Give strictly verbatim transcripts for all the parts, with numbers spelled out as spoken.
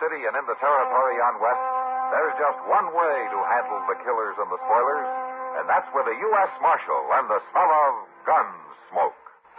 city and in the territory on West, there's just one way to handle the killers and the spoilers, and that's with a U S Marshal and the smell of gun smoke.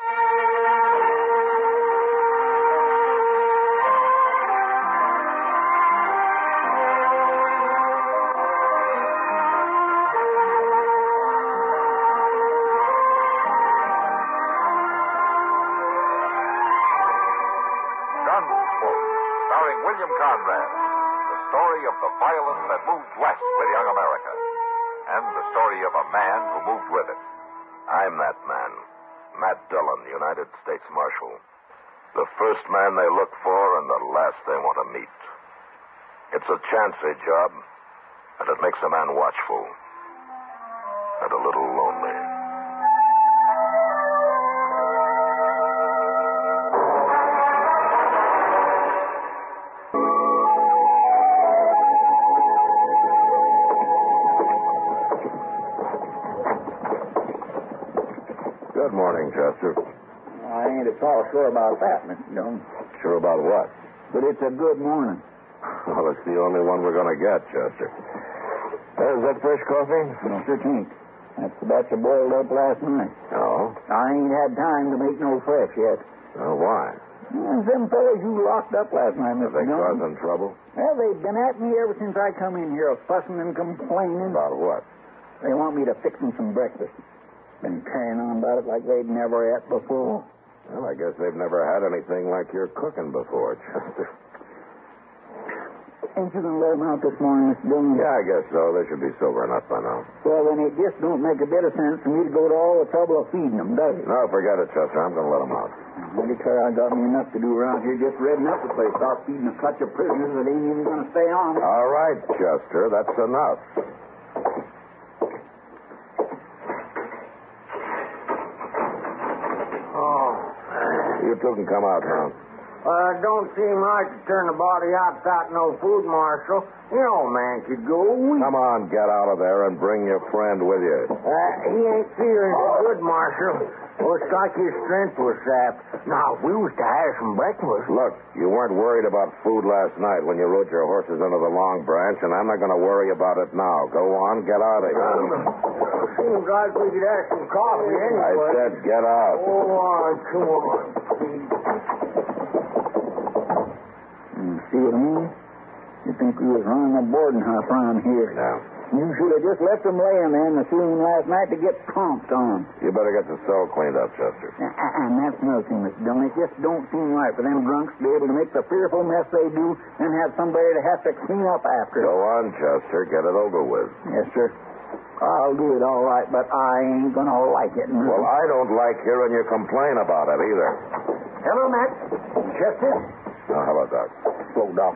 Gunsmoke, starring William Conrad. The story of the violence that moved west with young America. And the story of a man who moved with it. I'm that man. Matt Dillon, United States Marshal. The first man they look for and the last they want to meet. It's a chancy job, and it makes a man watchful. And a little lonely. Good morning, Chester. I ain't at all sure about that, Mister Jones. Sure about what? But it's a good morning. Well, it's the only one we're going to get, Chester. Uh, is that fresh coffee? No, sure ain't. That's the batch I boiled up last night. No. I ain't had time to make no fresh yet. Oh, why? Well, them fellas you locked up last night, Are Mister they Jones. causing trouble? Well, they've been at me ever since I come in here, fussing and complaining. About what? They want me to fix them some breakfast. Been carrying on about it like they'd never ate before. Well, I guess they've never had anything like you're cooking before, Chester. Ain't you going to let them out this morning, Mister Dillon? Yeah, I guess so. They should be sober enough by now. Well, then it just don't make a bit of sense for me to go to all the trouble of feeding them, does it? No, forget it, Chester. I'm going to let them out. I declare I got me enough to do around here just redding up the place. Start feeding a clutch of prisoners that ain't even going to stay on. All right, Chester. That's enough. You two can come out now. Uh, don't seem right to turn the body out without no food, Marshal. You know, man could go weak. Come on, get out of there and bring your friend with you. Uh, he ain't feeling so good, Marshal. Looks like his strength was sapped. Now, if we was to have some breakfast... Look, you weren't worried about food last night when you rode your horses into the Long Branch, and I'm not going to worry about it now. Go on, get out of here. Seems like we could have some coffee anyway. I said get out. Go on, come on. Mm, see what I mean? You think we was running a boarding house around here. No. You should have just left them laying there in the ceiling last night to get tromped on. You better get the cell cleaned up, Chester. Uh, and that's another thing, Mister Dillon. It just don't seem right for them drunks to be able to make the fearful mess they do and have somebody to have to clean up after. Go on, Chester. Get it over with. Yes, sir. I'll do it all right, but I ain't going to like it. No. Well, I don't like hearing you complain about it either. Hello, Matt. Chester? Now, how about that? Slow down.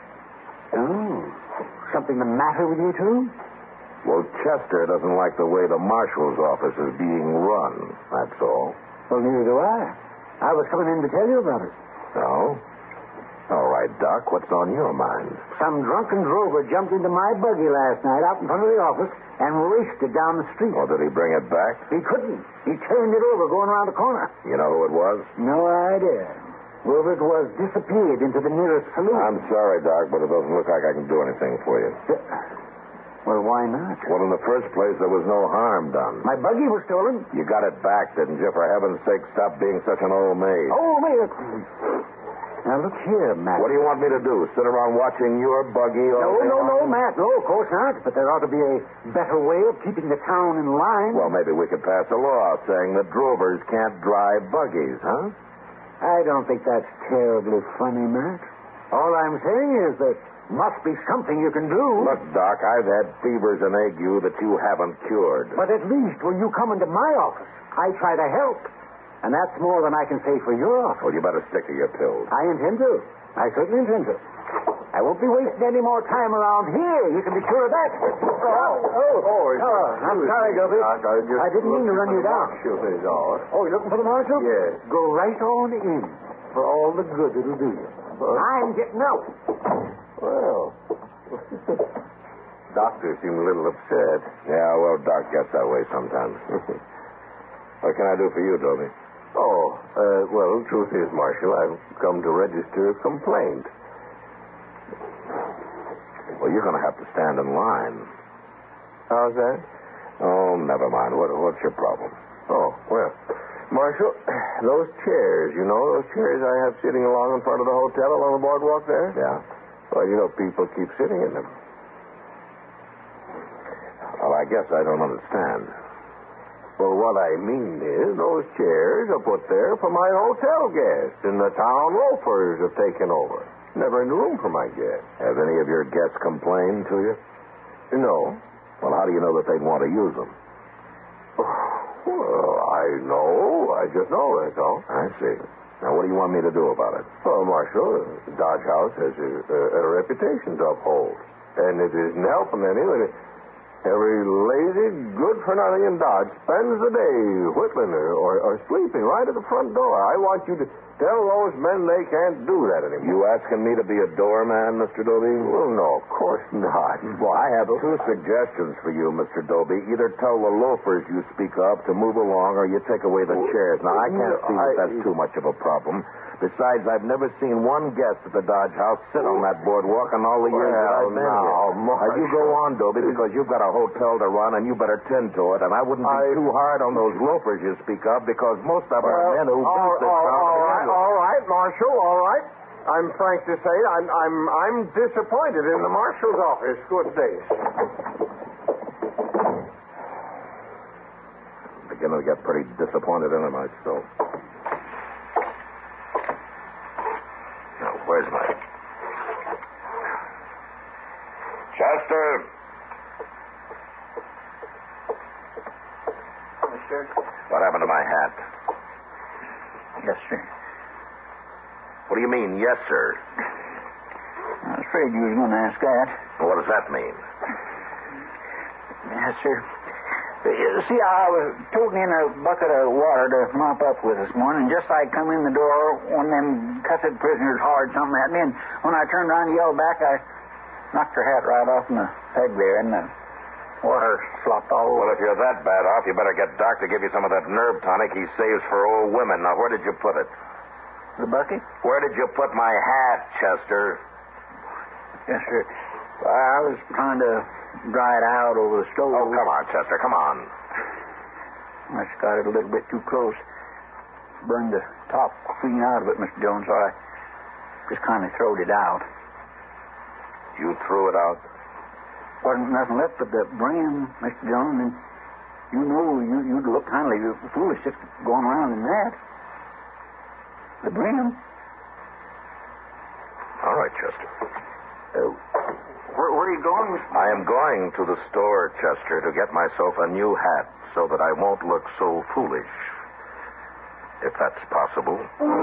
Oh, something the matter with you two? Well, Chester doesn't like the way the marshal's office is being run, that's all. Well, neither do I. I was coming in to tell you about it. No? All right, Doc, what's on your mind? Some drunken drover jumped into my buggy last night out in front of the office and raced it down the street. Oh, did he bring it back? He couldn't. He turned it over going around the corner. You know who it was? No idea. Whoever it was disappeared into the nearest saloon. I'm sorry, Doc, but it doesn't look like I can do anything for you. Well, why not? Well, in the first place, there was no harm done. My buggy was stolen. You got it back, didn't you? For heaven's sake, stop being such an old maid. Oh, maid. Now, look here, Matt. What do you want me to do? Sit around watching your buggy all No, day no, no, long? Matt. No, of course not. But there ought to be a better way of keeping the town in line. Well, maybe we could pass a law saying that drovers can't drive buggies, huh? I don't think that's terribly funny, Matt. All I'm saying is that must be something you can do. Look, Doc, I've had fevers and ague that you haven't cured. But at least when you come into my office, I try to help. And that's more than I can say for your office. Well, you better stick to your pills. I intend to. I certainly intend to. I won't be wasting any more time around here. You can be sure of that. Oh, oh, oh. oh I'm sorry, Guppy. I, I didn't mean to run you down. Oh, you're looking for the marshal? Yes. Go right on in for all the good it'll do you. I'm getting out. Well, Doctor seemed a little upset. Yeah, well, Doc gets that way sometimes. What can I do for you, Toby? Oh, uh, well, truth is, Marshal, I've come to register a complaint. Well, you're going to have to stand in line. How's that? Oh, never mind. What, what's your problem? Oh, well, Marshal, those chairs, you know, those chairs I have sitting along in front of the hotel along the boardwalk there? Yeah? Well, you know, people keep sitting in them. Well, I guess I don't understand. Well, what I mean is those chairs are put there for my hotel guests, and the town loafers have taken over. Never any room for my guests. Have any of your guests complained to you? No. Well, how do you know that they'd want to use them? Well, I know. I just know, that's all. I see. Now, what do you want me to do about it? Well, Marshal, Dodge House has a, a, a reputation to uphold, and it isn't helping any when it... Every lazy, good-for-nothing in Dodge spends the day whittling or, or, or sleeping right at the front door. I want you to tell those men they can't do that anymore. You asking me to be a doorman, Mister Doby? Well, no, of course not. Well, I have two suggestions for you, Mister Doby. Either tell the loafers you speak of to move along, or you take away the chairs. Now, I can't see that that's too much of a problem. Besides, I've never seen one guest at the Dodge House sit on that boardwalk in all the years well, that I've been now, here. Now, you go on, Doby, because you've got a hotel to run, and you better tend to it. And I wouldn't be I... too hard on those loafers you speak of, because most of them well, are men who all, beat this all, town. all right, all right, Marshal, all right. I'm frank to say I'm I'm I'm disappointed in the Marshal's office. Good day. Beginning to get pretty disappointed in it myself. Now, where's my... Chester! Mister? What happened to my hat? Yes, sir. What do you mean, yes, sir? I was afraid you was going to ask that. Well, what does that mean? Yes, sir. You see, I was toting in a bucket of water to mop up with this morning, and just like come in the door, one of them cussed prisoners hollered something at me, and when I turned around and yelled back, I knocked her hat right off in the peg there, and the water slopped all over. Well, if you're that bad off, you better get Doc to give you some of that nerve tonic he saves for old women. Now, where did you put it? The bucket? Where did you put my hat, Chester? Yes, sir. I was trying to dry it out over the stove. Oh, come on, Chester, come on. I just got it a little bit too close. Burned the top clean out of it, Mister Jones, so I just kind of throwed it out. You threw it out? Wasn't nothing left but the brim, Mister Jones, and you know you, you'd look kind of foolish just going around in that. The brim. All right, Chester. Uh, where, where are you going, Mister I am going to the store, Chester, to get myself a new hat so that I won't look so foolish. If that's possible.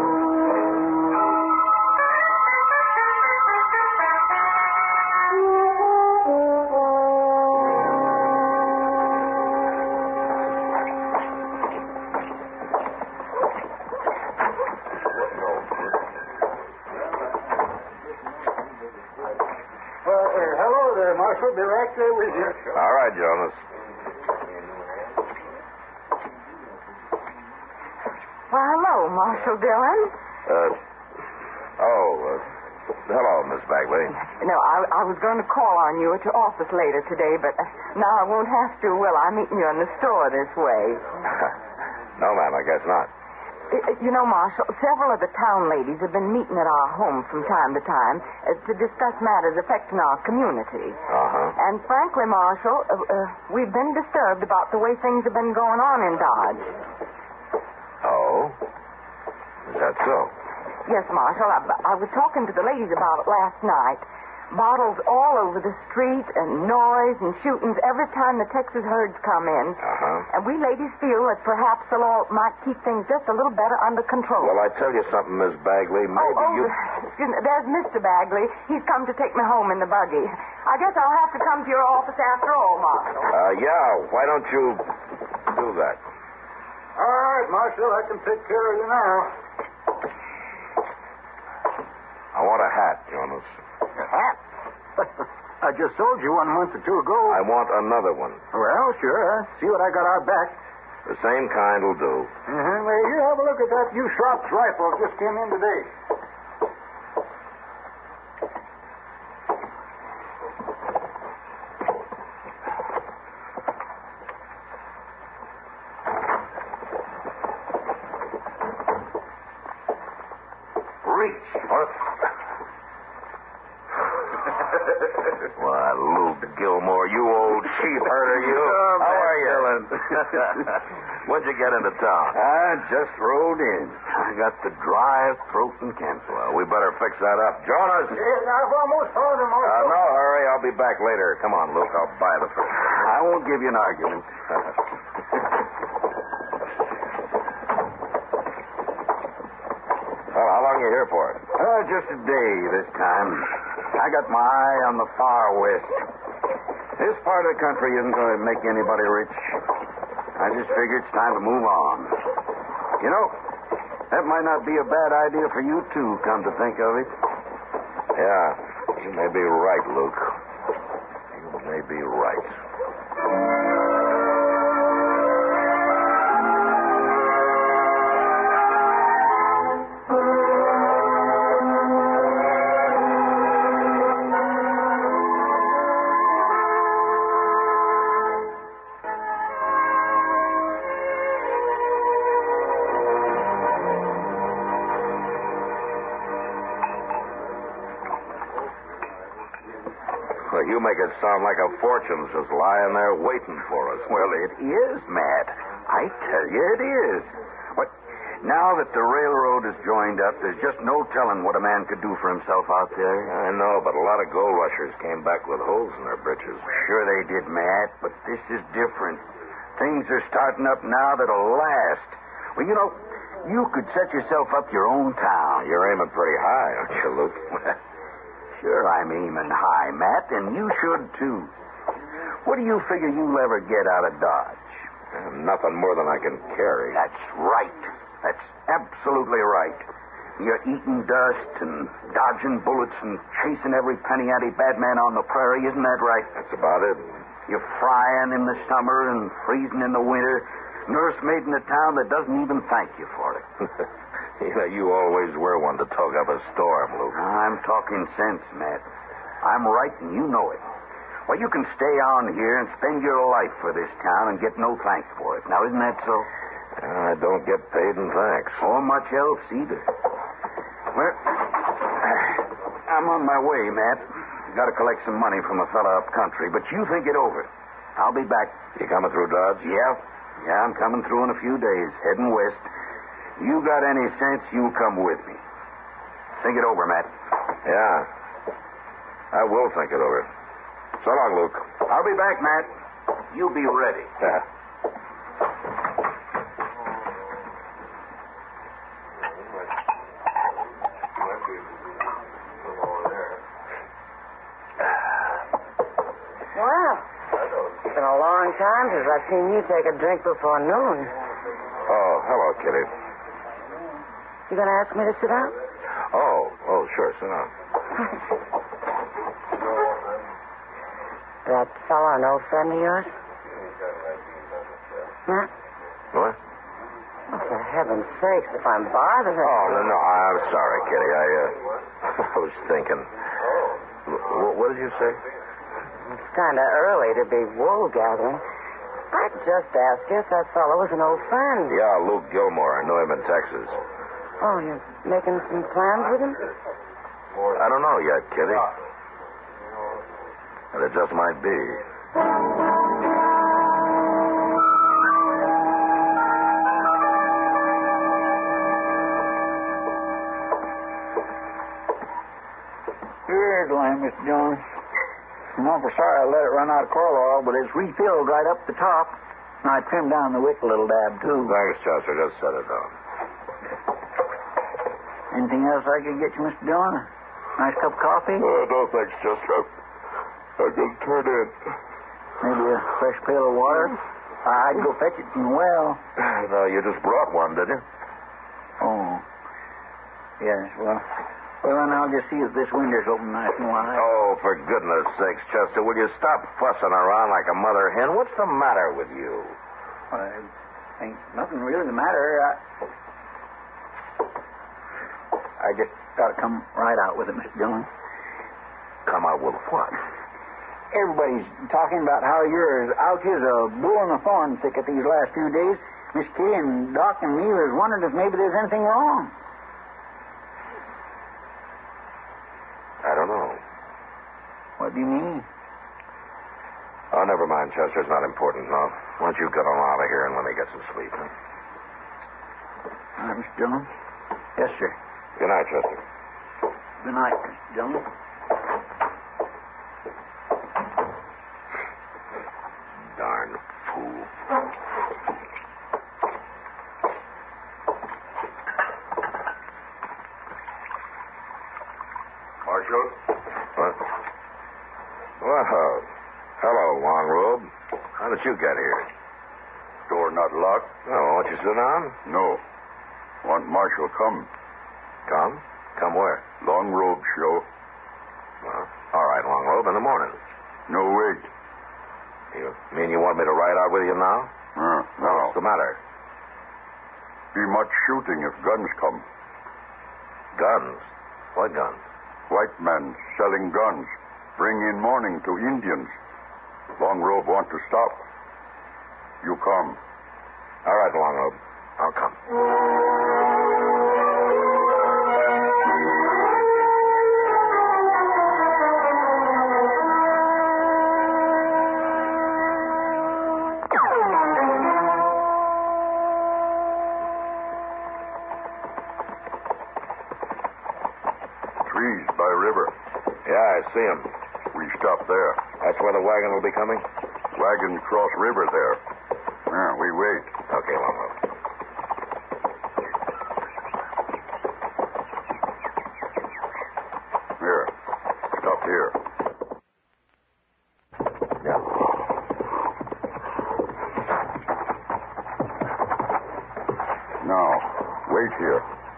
Marshal, be right there with you. All right, Jonas. Well, hello, Marshal Dillon. Uh, oh, uh, hello, Miss Bagley. No, I, I was going to call on you at your office later today, but uh, now I won't have to, will I? Meeting you in the store this way. No, ma'am, I guess not. You know, Marshal, several of the town ladies have been meeting at our home from time to time uh, to discuss matters affecting our community. Uh-huh. And frankly, Marshal, uh, uh, we've been disturbed about the way things have been going on in Dodge. Oh? Is that so? Yes, Marshal. I, I was talking to the ladies about it last night. Bottles all over the street and noise and shootings every time the Texas herds come in. Uh-huh. And we ladies feel that perhaps the law might keep things just a little better under control. Well, I tell you something, Miss Bagley. Maybe oh, oh, you... excuse me. There's Mister Bagley. He's come to take me home in the buggy. I guess I'll have to come to your office after all, Marshal. Uh, yeah. Why don't you do that? All right, Marshal. I can take care of you now. I want a hat, Jonas. A hat? I just sold you one month or two ago. I want another one. Well, sure. Huh? See what I got out back. The same kind will do. Uh-huh. Well, you have a look at that new Sharp's rifle just came in today. old sheep herder, you. Oh, How Matt are you? Dillon. When'd you get into town? I just rolled in. I got the dry throat and cancer. Well, we better fix that up. Jonas! Yes, I've almost told him. Uh, no hurry. I'll be back later. Come on, Luke. I'll buy the first. I won't give you an argument. Well, how long are you here for? Uh, just a day this time. I got my eye on the far west. This part of the country isn't going to make anybody rich. I just figure it's time to move on. You know, that might not be a bad idea for you, too, come to think of it. Yeah, you may be right, Luke. You may be right. Well, you make it sound like a fortune's just lying there waiting for us. Well, it is, Matt. I tell you it is. But now that the railroad is joined up, there's just no telling what a man could do for himself out there. I know, but a lot of gold rushers came back with holes in their britches. Sure they did, Matt, but this is different. Things are starting up now that'll last. Well, you know, you could set yourself up your own town. You're aiming pretty high, aren't you, Luke? Sure, I'm aiming high, Matt, and you should, too. What do you figure you'll ever get out of Dodge? Uh, nothing more than I can carry. That's right. That's absolutely right. You're eating dust and dodging bullets and chasing every penny ante bad man on the prairie, isn't that right? That's about it. You're frying in the summer and freezing in the winter. Nursemaid in a town that doesn't even thank you for it. You know, you always were one to talk up a storm, Luke. I'm talking sense, Matt. I'm right, and you know it. Well, you can stay on here and spend your life for this town and get no thanks for it. Now, isn't that so? I don't get paid in thanks. Or much else, either. Well, I'm on my way, Matt. Got to collect some money from a fella up country, but you think it over. I'll be back. You coming through Dodge? Yeah. Yeah, I'm coming through in a few days, heading west. You got any sense, you come with me. Think it over, Matt. Yeah. I will think it over. So long, Luke. I'll be back, Matt. You be ready. Yeah. Well, it's been a long time since I've seen you take a drink before noon. Oh, hello, Kitty. You going to ask me to sit down? Oh, oh, sure, sit down. That fella an old friend of yours? Huh? What? Oh, for heaven's sakes, if I'm bothering Oh, you. no, no, I'm sorry, Kitty. I, uh, I was thinking. W- what did you say? It's kind of early to be wool gathering. I just asked you if that fellow was an old friend. Yeah, Luke Gilmore. I know him in Texas. Oh, you're making some plans with him? I don't know yet, Kitty. But it just might be. Here's one, Mister Jones. I'm awful sorry I let it run out of coal oil, but it's refilled right up the top. And I trimmed down the wick a little dab, too. Thanks, Chester. Just set it down. Anything else I could get you, Mister Jones? Nice cup of coffee? Uh, no, thanks, Chester. I'm going to turn in. Maybe a fresh pail of water? I'd go fetch it from the well. No, you just brought one, did you? Oh. Yes, well... Well, then I'll just see if this window's open nice and wide. Oh, for goodness sakes, Chester, will you stop fussing around like a mother hen? What's the matter with you? Well, ain't nothing really the matter. I... I just got to come right out with it, Mister Dillon. Come out with what? Everybody's talking about how you're as out as a bull in a thorn thicket these last few days. Miss Kitty and Doc and me was wondering if maybe there's anything wrong. I don't know. What do you mean? I Oh, never mind, Chester. It's not important, no. Why don't you get on out of here and let me get some sleep, huh? All right, Mister Dillon. Yes, sir. Good night, Chester. Good night, Mister Dillon. Darn fool. Marshal? What? Well, hello, Long Robe. How did you get here? Door not locked? Oh, won't you sit down? No. Want Marshal come. Come? Come where? Long Robe show. Well, all right, Long Robe, in the morning. No, wait. You mean you want me to ride out with you now? Uh, no. What's the matter? Be much shooting if guns come. Guns? What guns? White men selling guns. Bring in morning to Indians. Long Robe want to stop. You come. All right, Long Robe. I'll come. Trees by river. Yeah, I see him. We stop there. That's where the wagon will be coming? Wagon cross river there. Yeah, we wait. Okay, Long Robe. Here. Stop here. Yeah. Now, wait here.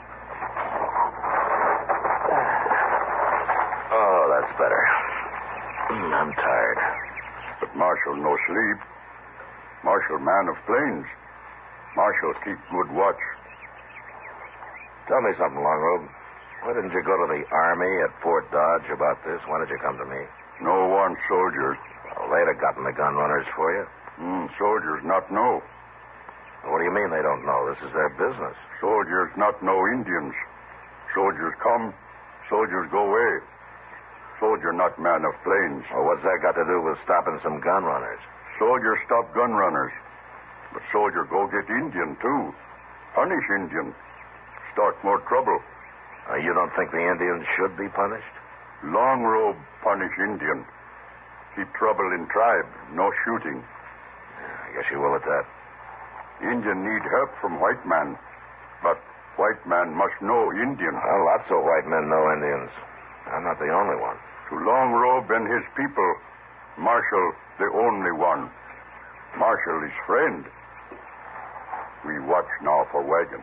Oh, that's better. Mm, I'm tired. But Marshal no sleep. Marshal man of plains. Marshal keep good watch. Tell me something, Long Robe. Why didn't you go to the Army at Fort Dodge about this? Why did you come to me? No one soldiers. Well, they'd have gotten the gun runners for you. Mm, soldiers not know. What do you mean they don't know? This is their business. Soldiers not know Indians. Soldiers come, soldiers go away. Soldier not man of plains. Well, what's that got to do with stopping some gun runners? Soldier stop gun runners. But soldier go get Indian, too. Punish Indian. Start more trouble. Uh, you don't think the Indians should be punished? Long Robe punish Indian. Keep trouble in tribe. No shooting. Yeah, I guess you will at that. Indian need help from white man. But white man must know Indian. Well, lots of white men know Indians. I'm not the only one. To Long Robe and his people, Marshal the only one. Marshal is friend. We watch now for wagon.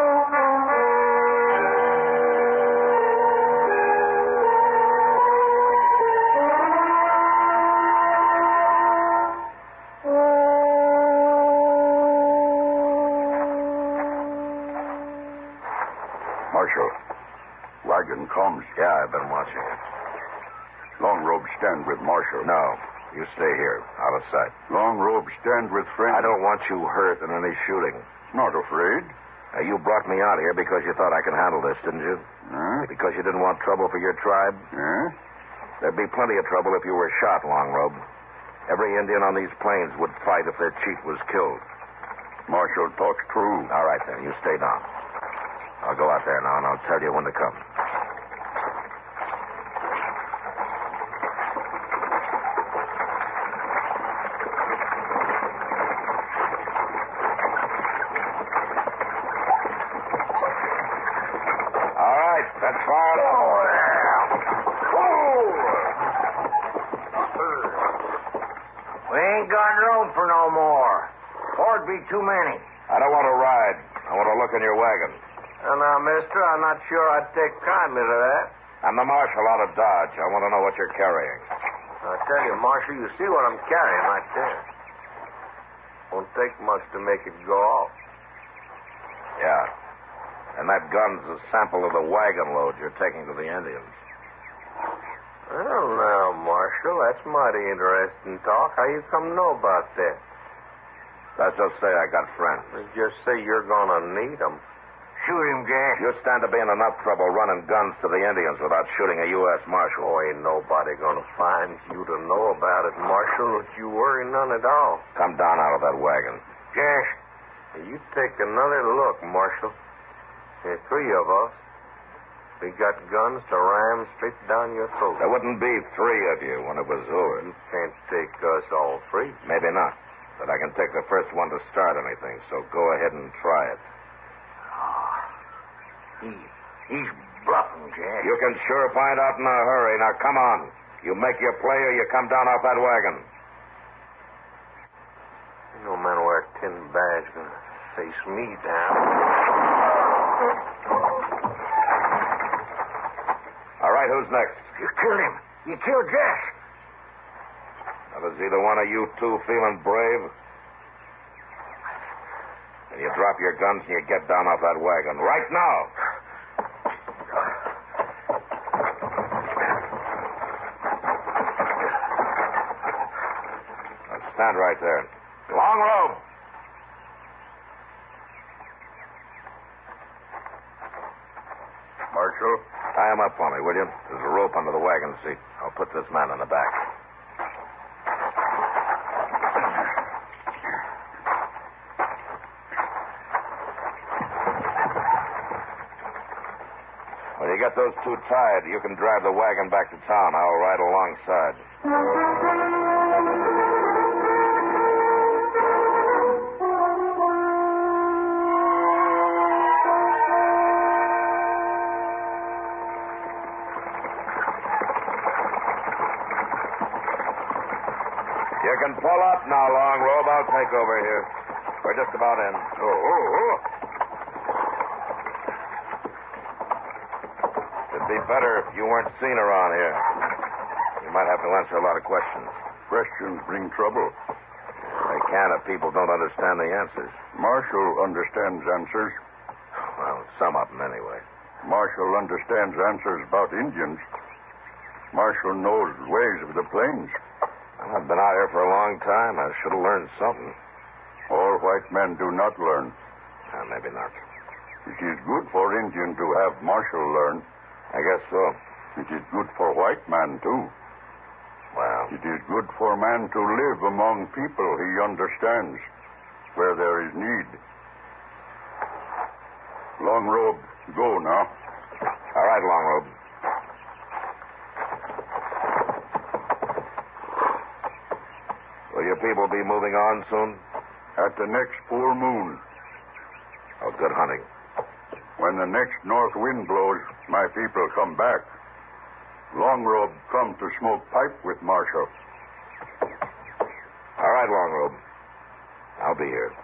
Marshal, wagon comes. Yeah, I've been watching it. Long Robe stand with Marshal. No, you stay here, out of sight. Long Robe stand with friend. I don't want you hurt in any shooting. Not afraid. Uh, you brought me out here because you thought I could handle this, didn't you? Huh? Because you didn't want trouble for your tribe? Huh? There'd be plenty of trouble if you were shot, Long Robe. Every Indian on these plains would fight if their chief was killed. Marshal talks true. All right, then. You stay down. I'll go out there now, and I'll tell you when to come. All right, that's far enough. We ain't got room for no more. Four'd be too many. I don't want to ride. I want to look in your wagon. Uh, now, mister, I'm not sure I'd take kindly to that. I'm the marshal out of Dodge. I want to know what you're carrying. I tell you, Marshal, you see what I'm carrying right there. Won't take much to make it go off. Yeah. And that gun's a sample of the wagon load you're taking to the Indians. Well, now, Marshal, that's mighty interesting talk. How you come to know about that? Let's just say I got friends. Let's just say you're going to need 'em. shoot him, Jack. You stand to be in enough trouble running guns to the Indians without shooting a U S Marshal. Oh, ain't nobody gonna find you to know about it, Marshal. Don't you worry none at all. Come down out of that wagon. Jack, you take another look, Marshal. There are three of us. We got guns to ram straight down your throat. There wouldn't be three of you when it was over. You can't take us all three. Maybe not. But I can take the first one to start anything, so go ahead and try it. Oh, he, he's bluffing, Jack. You can sure find out in a hurry. Now, come on. You make your play or you come down off that wagon. No man wear tin badge gonna face me down. All right, who's next? You killed him. You killed Jack. Now, does either one of you two feeling brave? Then you drop your guns and you get down off that wagon. Right now. Now, stand right there. Long rope. Marshal? Tie him up for me, will you? There's a rope under the wagon seat. I'll put this man in the back. When you get those two tied, you can drive the wagon back to town. I'll ride alongside. You can pull up now, Long Robe. I'll take over here. We're just about in. Oh, oh, oh. It'd be better if you weren't seen around here. You might have to answer a lot of questions. Questions bring trouble. They can if people don't understand the answers. Marshal understands answers. Well, some of them anyway. Marshal understands answers about Indians. Marshal knows ways of the plains. Well, I've been out here for a long time. I should have learned something. All white men do not learn. Uh, maybe not. It is good for Indian to have Marshal learn. I guess so. It is good for white man, too. Well, It is good for man to live among people he understands, where there is need. Long Robe, go now. all right, Long Robe. Will your people be moving on soon? At the next full moon, Oh, good hunting. when the next north wind blows, my people come back. Long Robe come to smoke pipe with Marshal. All right, Long Robe. I'll be here.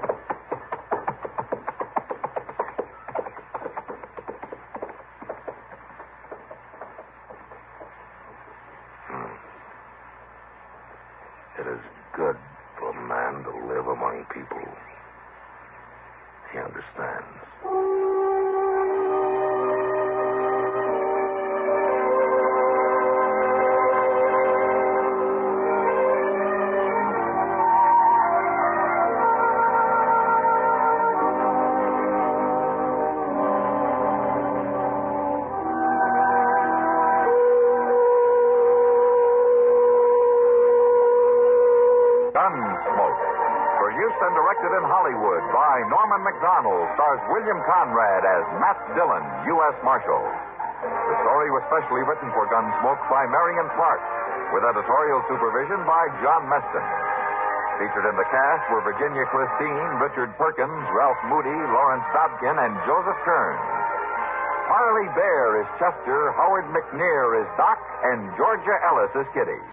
Hmm. It is good for a man to live among people. He understands. Gunsmoke. Produced and directed in Hollywood by Norman McDonald, stars William Conrad as Matt Dillon, U S Marshal. The story was specially written for Gunsmoke by Marion Clark, with editorial supervision by John Meston. Featured in the cast were Virginia Christine, Richard Perkins, Ralph Moody, Lawrence Dobkin, and Joseph Kern. Harley Bear is Chester, Howard McNear is Doc, and Georgia Ellis is Kitty.